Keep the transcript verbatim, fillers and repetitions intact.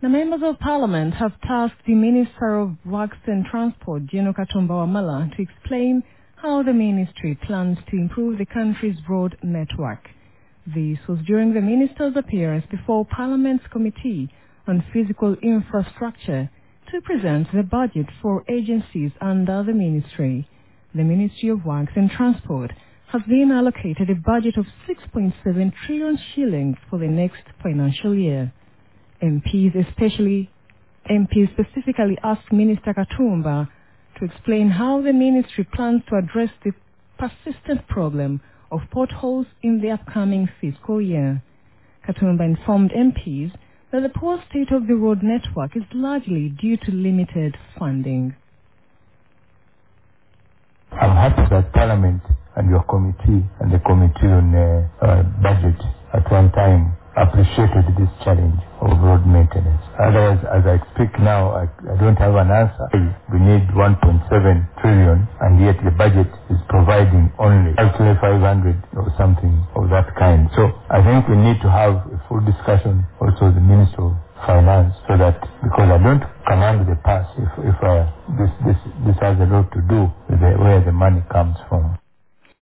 The members of parliament have tasked the Minister of Works and Transport, Gino Katumba Wamala, to explain how the ministry plans to improve the country's road network. This was during the minister's appearance before Parliament's Committee on Physical Infrastructure to present the budget for agencies under the ministry. The Ministry of Works and Transport has been allocated a budget of six point seven trillion shillings for the next financial year. M Ps especially, M Ps specifically asked Minister Katumba to explain how the ministry plans to address the persistent problem of potholes in the upcoming fiscal year. Katumba informed M Ps that the poor state of the road network is largely due to limited funding. I'm happy that Parliament and your committee and the Committee on uh, uh, Budget at one time appreciated this challenge of road maintenance. Otherwise, as I speak now, I, I don't have an answer. We need one point seven trillion, and yet the budget is providing only actually five hundred or something of that kind. So I think we need to have a full discussion also with the Minister of Finance, so that, because I don't command the purse, if, if uh, this, this, this has a lot to do with the, where the money comes from.